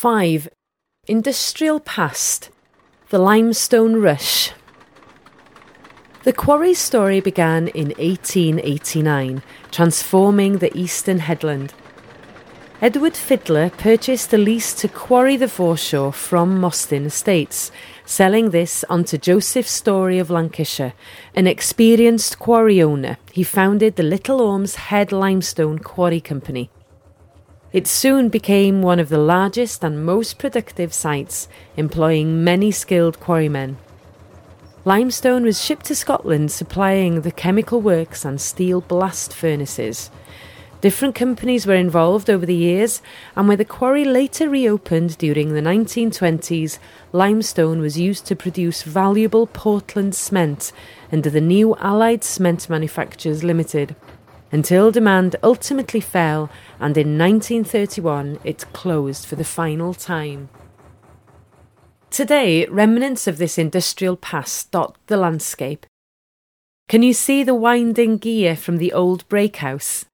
5. Industrial Past. The Limestone Rush. The quarry's story began in 1889, transforming the eastern headland. Edward Fiddler purchased a lease to quarry the foreshore from Mostyn Estates, selling this onto Joseph Story of Lancashire, an experienced quarry owner. He founded the Little Ormes Head Limestone Quarry Company. It soon became one of the largest and most productive sites, employing many skilled quarrymen. Limestone was shipped to Scotland, supplying the chemical works and steel blast furnaces. Different companies were involved over the years, and when the quarry later reopened during the 1920s, limestone was used to produce valuable Portland cement under the new Allied Cement Manufacturers Limited, until demand ultimately fell, and in 1931 it closed for the final time. Today, remnants of this industrial past dot the landscape. Can you see the winding gear from the old brakehouse?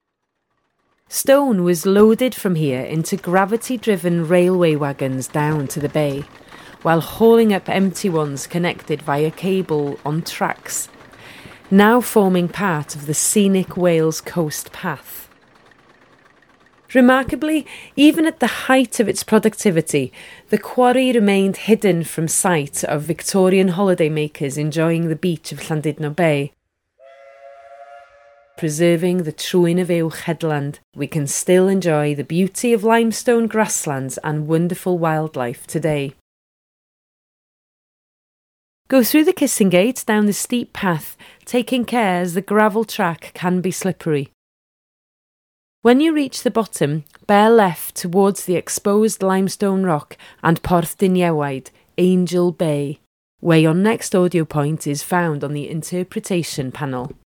Stone was loaded from here into gravity-driven railway wagons down to the bay, while hauling up empty ones connected via cable on tracks, now forming part of the scenic Wales Coast Path. Remarkably, even at the height of its productivity, the quarry remained hidden from sight of Victorian holidaymakers enjoying the beach of Llandudno Bay. Preserving the Trwyn of Uwch headland, we can still enjoy the beauty of limestone grasslands and wonderful wildlife today. Go through the Kissing Gate down the steep path, taking care as the gravel track can be slippery. When you reach the bottom, bear left towards the exposed limestone rock and Porth Diniewid, Angel Bay, where your next audio point is found on the interpretation panel.